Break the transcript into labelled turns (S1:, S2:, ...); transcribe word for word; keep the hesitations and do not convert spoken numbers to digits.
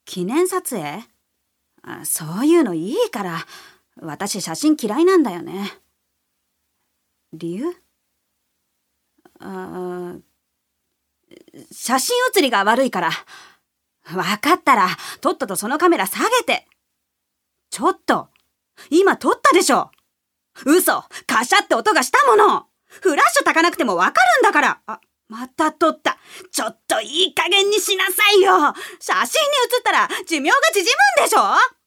S1: 記念撮影？あ、そういうのいいから。私写真嫌いなんだよね。理由？あ、写真写りが悪いから。わかったらとっととそのカメラ下げて。ちょっと今撮ったでしょ。嘘、カシャって音がしたもの。フラッシュ焚かなくてもわかるんだから。あ、また撮った。ちょっといい加減にしなさいよ。写真に写ったら寿命が縮むんでしょ。